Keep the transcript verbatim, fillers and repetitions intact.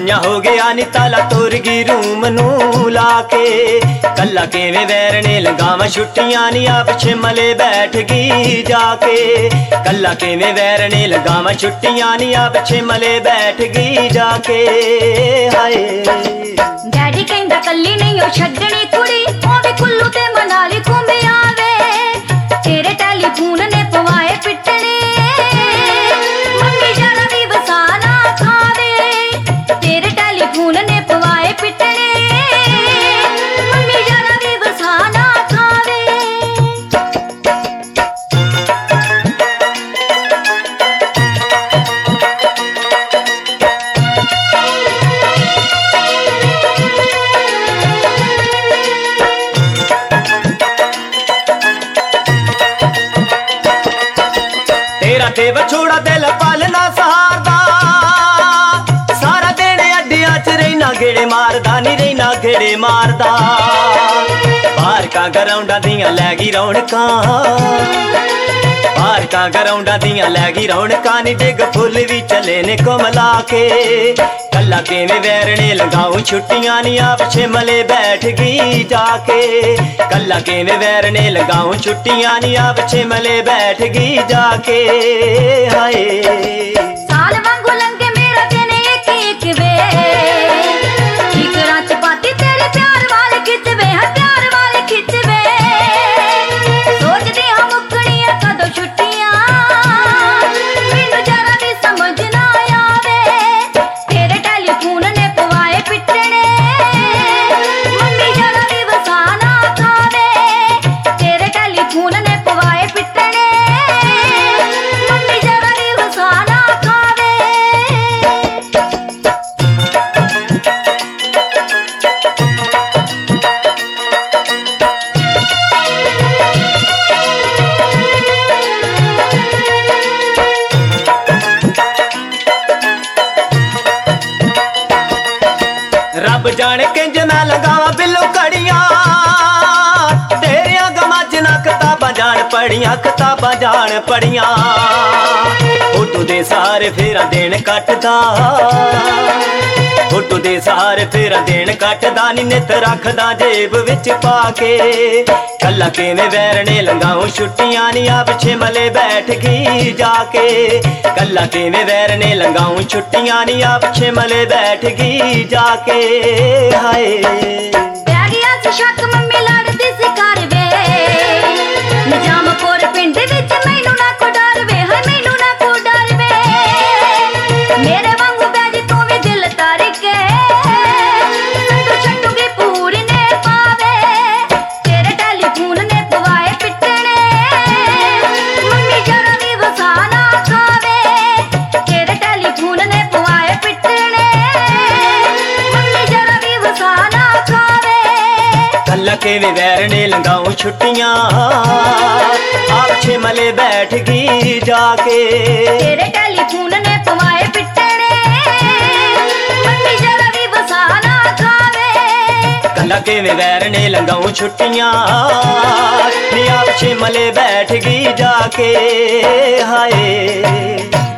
ਪੰਜਾ हो गया नी ताला तोर गई रूम नू लाके कला किवें वैर ने लगावां छुट्टियां नी आप छिमले बैठ गई जाके कला किवें वैर ने लगावां छुट्टियां नी आप छिमले बैठ गई जाके हाय डैडी कहंदा कल्ली नहीं ओ छड्डनी कुड़ी ओ वी कुल्लू ते मनाली घूम आवे तेरे टेलीफोन ने पवाए पिटने मम्मी जरा भी वसाना खावे तेरे टेलीफोन ने पवाए पिटने मम्मी जरा भी वसाना खावे ते बछोड़ा दिल पालना सहारदा सारा दिन अड्डियां च रहना गेड़े मारदा नी रहना गेड़े मारदा पार्कां ग्राउंडां दियां लै गई रौनकां पार्कां ग्राउंडां दियां लै गई रौनकां नी डिग फुल भी चले ने कमला के कला किवें वैर ने लगाऊं छुट्टियां नी आप छिमले बैठ गई जाके कला किवें वैर ने लगाऊं छुट्टियां नी आप छिमले बैठ गई जाके हाय साल वांगू लंघे मेरा दिन एक एक वे ठिकरा च पाती तेरे प्यार वाले खिचवे हाँ प्यार वाले खिचवे सोचदी हाँ मुक्कणियां कदों छुट्टियां मैनू जरा भी समझ ना आवे तेरे टेलीफोन ने पवाए पिटने मम्मी जरा भी वसाना खावे तेरे टेलीफोन ने पवाए पिटने मम्मी जरा भी वसाना खावे रब जाने किंज मैं लगावा बिल्लो कड़ियां तेरियां गमां च ना किताबां जान पढ़ियां किताबां जान पढ़ियां फोटो दे सहारे फेरा देन कटदा फोटो दे सहारे फेरा देन कटदा नी नित रखदा जेब विच पाके कला किवें वैर ने लगाऊं छुट्टियां नी आप छिमले बैठ गई जाके कला किवें वैर ने लगाऊं छुट्टियां नी आप छिमले बैठ गई जाके हाय पै गया सी शक मम्मी लड़दी सी घर वे निजामपुर पिंड विच मैनू ना को डर वे हाय मैनू ना को डर वे मेरे वांगू बैजी तू भी दिल तार के संदू छड्डूगी पूरी ने पावे तेरे टेलीफोन ने पवाए पिटने मम्मी जरा भी वसाना खावे तेरे टेलीफोन ने पवाए पिटने मम्मी जरा भी वसाना खावे कला किवें वैर ने लगाऊं छुट्टियां आप छिमले बैठ गई जाके तेरे टेलीफोन ने पवाए पिटने मम्मी जरा भी वसाना खावे कला किवें वैर ने लगाऊं छुट्टियां नी आप छिमले बैठ गई जाके हाय।